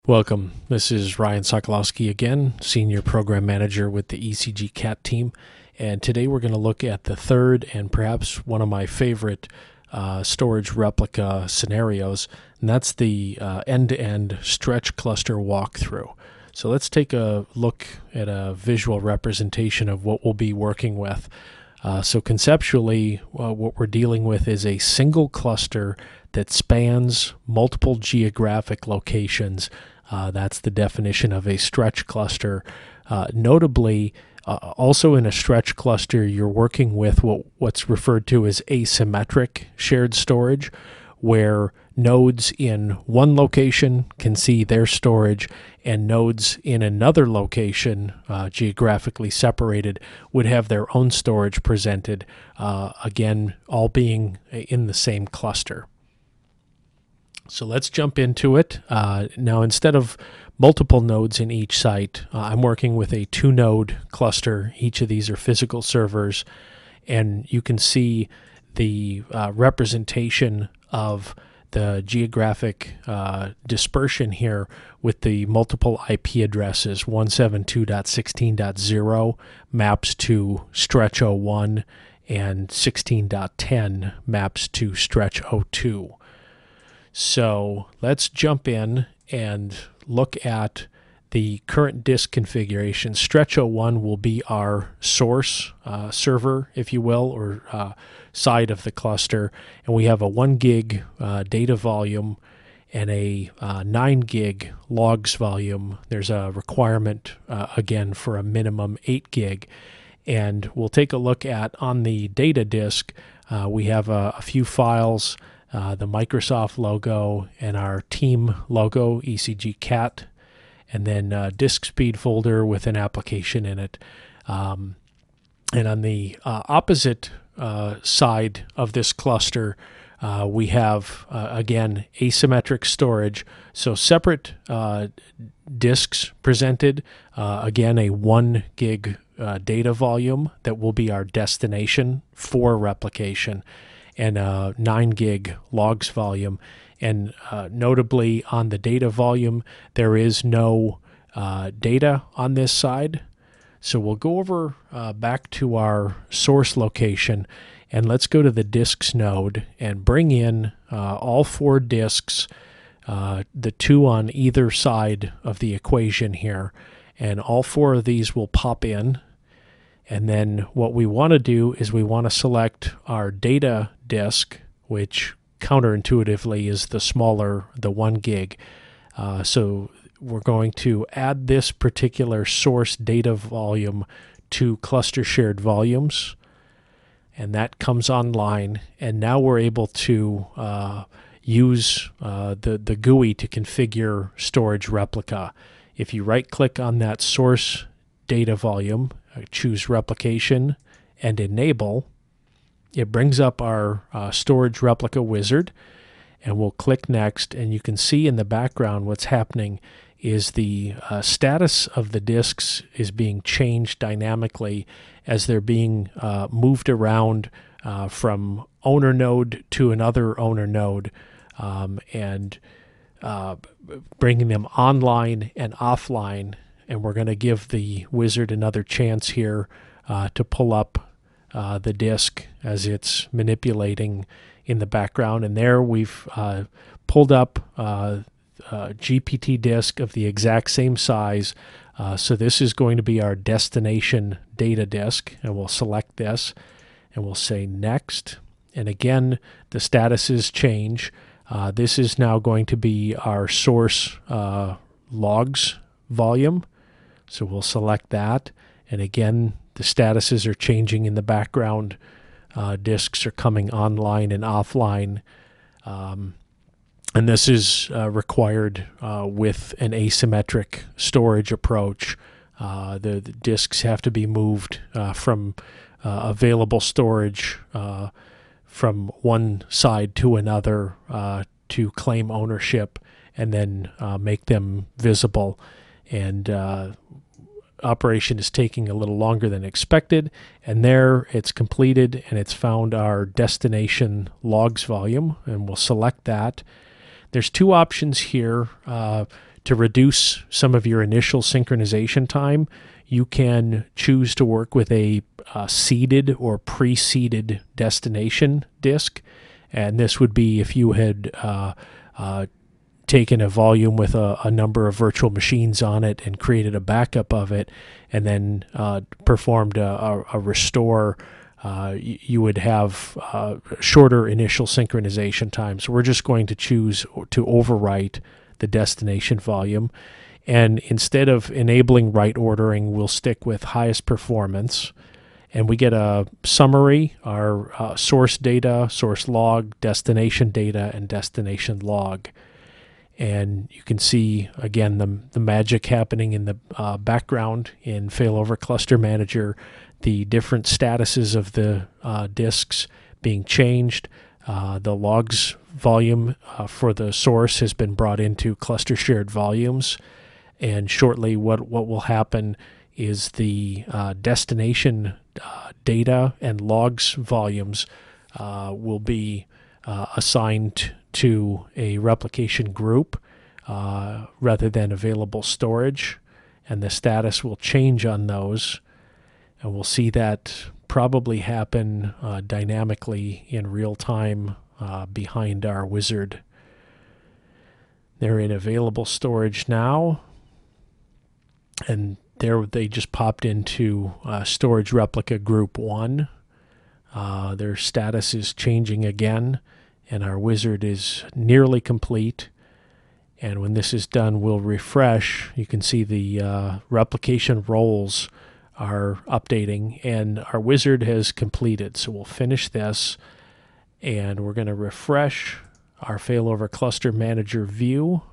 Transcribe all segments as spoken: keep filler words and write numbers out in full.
Welcome. This is Ryan Sokolowski again, Senior Program Manager with the E C G C A T team. And today we're going to look at the third and perhaps one of my favorite uh, storage replica scenarios, and that's the uh, end-to-end stretch cluster walkthrough. So let's take a look at a visual representation of what we'll be working with. Uh, so conceptually, uh, what we're dealing with is a single cluster that spans multiple geographic locations. Uh, that's the definition of a stretch cluster. Uh, notably, uh, also in a stretch cluster, you're working with what, what's referred to as asymmetric shared storage, where nodes in one location can see their storage and nodes in another location, uh, geographically separated, would have their own storage presented, uh, again, all being in the same cluster. So let's jump into it. Uh, now, instead of multiple nodes in each site, uh, I'm working with a two-node cluster. Each of these are physical servers, and you can see the uh, representation of the geographic uh, dispersion here with the multiple I P addresses. one seventy-two dot sixteen dot zero maps to stretch zero one, and sixteen dot ten maps to stretch zero two. So let's jump in and look at the current disk configuration. Stretch zero one will be our source uh, server, if you will, or uh, side of the cluster. And we have a one gig uh, data volume and a uh, nine gig logs volume. There's a requirement, uh, again, for a minimum eight gig. And we'll take a look at, on the data disk, uh, we have a, a few files. Uh, the Microsoft logo and our team logo, E C G C A T, and then uh, disk speed folder with an application in it. Um, and on the uh, opposite uh, side of this cluster, uh, we have, uh, again, asymmetric storage. So separate uh, disks presented, uh, again, a one gig uh, data volume that will be our destination for replication, and a nine gig logs volume. And uh, notably, on the data volume, there is no uh, data on this side. So we'll go over uh, back to our source location, and let's go to the disks node and bring in uh, all four disks, uh, the two on either side of the equation here. And all four of these will pop in. And then what we want to do is we want to select our data disk, which counterintuitively is the smaller, the one gig. Uh, so we're going to add this particular source data volume to cluster shared volumes, and that comes online. And now we're able to uh, use uh, the, the G U I to configure storage replica. If you right-click on that source data volume, choose replication and enable, it brings up our uh, storage replica wizard, and we'll click next. And you can see in the background what's happening is the uh, status of the disks is being changed dynamically as they're being uh, moved around uh, from owner node to another owner node, um, and uh, bringing them online and offline. And we're going to give the wizard another chance here uh, to pull up uh, the disk as it's manipulating in the background. And there we've uh, pulled up uh, a G P T disk of the exact same size. Uh, so this is going to be our destination data disk. And we'll select this and we'll say next. And again, the statuses change. Uh, this is now going to be our source uh, logs volume. So we'll select that, and again, the statuses are changing in the background. Uh, disks are coming online and offline, um, and this is uh, required uh, with an asymmetric storage approach. Uh, the, the disks have to be moved uh, from uh, available storage uh, from one side to another uh, to claim ownership, and then uh, make them visible. And uh, operation is taking a little longer than expected, and there it's completed, and it's found our destination logs volume, and we'll select that. There's two options here uh, To reduce some of your initial synchronization time, you can choose to work with a uh, seeded or pre-seeded destination disk. And this would be if you had uh, uh, taken a volume with a, a number of virtual machines on it and created a backup of it, and then uh, performed a, a, a restore. Uh, you, you would have uh, shorter initial synchronization time. So we're just going to choose to overwrite the destination volume. And instead of enabling write ordering, we'll stick with highest performance. And we get a summary, our uh, source data, source log, destination data, and destination log. And you can see, again, the, the magic happening in the uh, background in Failover Cluster Manager, the different statuses of the uh, disks being changed. Uh, the logs volume uh, for the source has been brought into cluster shared volumes. And shortly what, what will happen is the uh, destination uh, data and logs volumes uh, will be uh, assigned to a replication group uh, rather than available storage. And the status will change on those. And we'll see that probably happen uh, dynamically in real time uh, behind our wizard. They're in available storage now, and there they just popped into uh, storage replica group one. Uh, their status is changing again, and our wizard is nearly complete. And when this is done, we'll refresh. You can see the uh, replication roles are updating, and our wizard has completed. So we'll finish this, and we're going to refresh our Failover Cluster Manager view.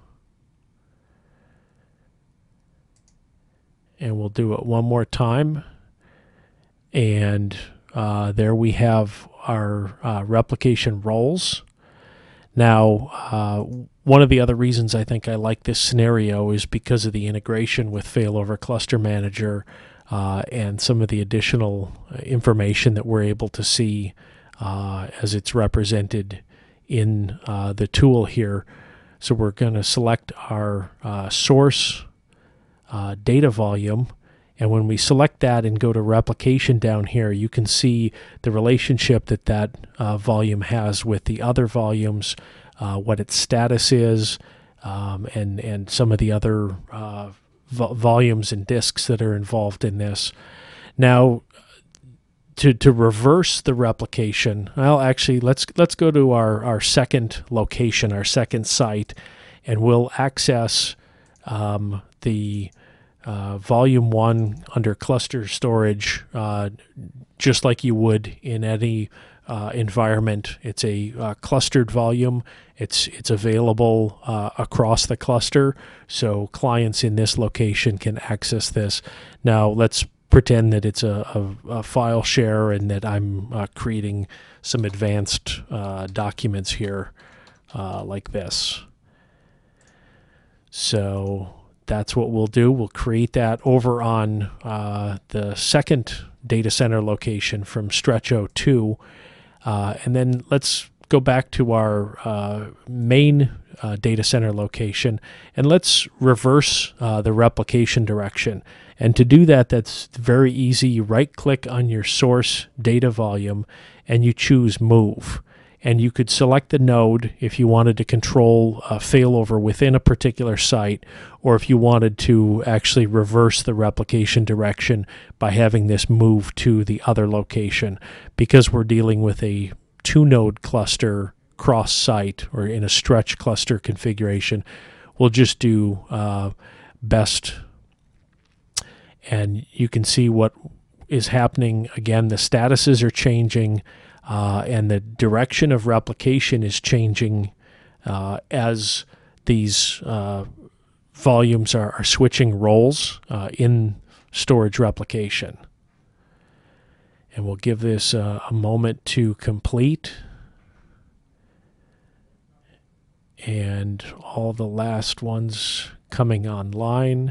And we'll do it one more time. And uh, there we have our uh, replication roles. Now, uh, one of the other reasons I think I like this scenario is because of the integration with Failover Cluster Manager uh, and some of the additional information that we're able to see uh, as it's represented in uh, the tool here. So we're going to select our uh, source uh, data volume, and when we select that and go to replication down here, you can see the relationship that that uh, volume has with the other volumes, uh, what its status is, um, and, and some of the other uh, vo volumes and disks that are involved in this. Now, to, to reverse the replication, well, actually, let's, let's go to our, our second location, our second site, and we'll access um, the Uh, volume one under cluster storage, uh, just like you would in any uh, environment. It's a uh, clustered volume. It's it's available uh, across the cluster, so clients in this location can access this. Now let's pretend that it's a, a, a file share and that I'm uh, creating some advanced uh, documents here uh, like this. So that's what we'll do. We'll create that over on uh, the second data center location from Stretch oh two. Uh, and then let's go back to our uh, main uh, data center location, and let's reverse uh, the replication direction. And to do that, that's very easy. You right-click on your source data volume, and you choose Move. And you could select the node if you wanted to control uh, failover within a particular site, or if you wanted to actually reverse the replication direction by having this move to the other location. Because we're dealing with a two-node cluster cross-site or in a stretch cluster configuration, we'll just do uh, best. And you can see what is happening. Again, the statuses are changing. Uh, and the direction of replication is changing uh, as these uh, volumes are, are switching roles uh, in storage replication. And we'll give this uh, a moment to complete. And all the last ones coming online.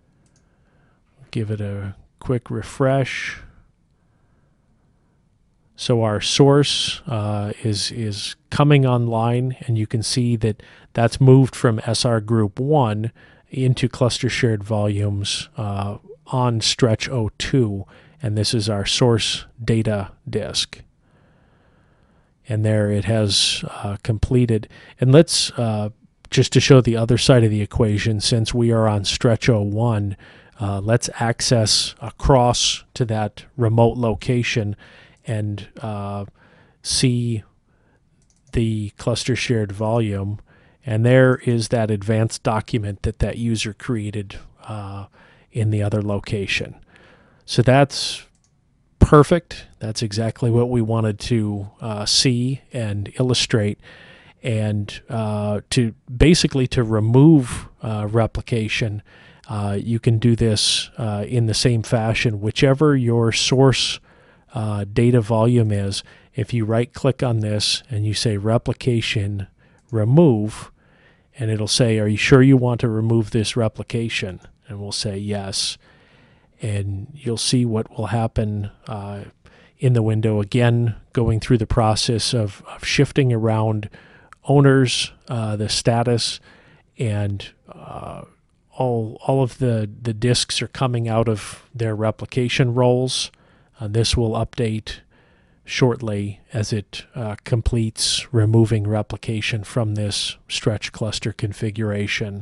Give it a quick refresh. So our source uh, is is coming online, and you can see that that's moved from S R group one into cluster shared volumes uh, on stretch zero two, and this is our source data disk. And there it has uh, completed. And let's, uh, just to show the other side of the equation, since we are on stretch zero one, uh, let's access across to that remote location and uh, see the cluster shared volume. And there is that advanced document that that user created uh, in the other location. So that's perfect. That's exactly what we wanted to uh, see and illustrate. And uh, to basically to remove uh, replication, uh, you can do this uh, in the same fashion. Whichever your source uh, data volume is, if you right click on this and you say replication remove, and it'll say, are you sure you want to remove this replication? And we'll say yes. And you'll see what will happen uh, in the window, again going through the process of, of shifting around owners, uh, the status, and uh, all all of the, the disks are coming out of their replication roles. Uh, this will update shortly as it uh, completes removing replication from this stretch cluster configuration.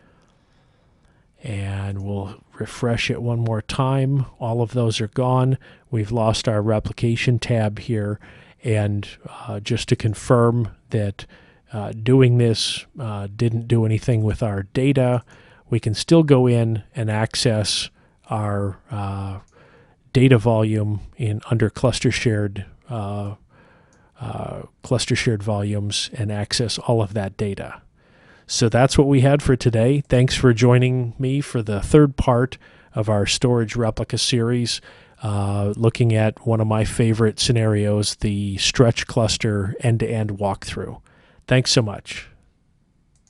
And we'll refresh it one more time. All of those are gone. We've lost our replication tab here. And uh, just to confirm that uh, doing this uh, didn't do anything with our data, we can still go in and access our uh, data volume in under cluster shared uh, uh, cluster shared volumes and access all of that data. So that's what we had for today. Thanks for joining me for the third part of our storage replica series, uh, looking at one of my favorite scenarios, the stretch cluster end-to-end walkthrough. Thanks so much.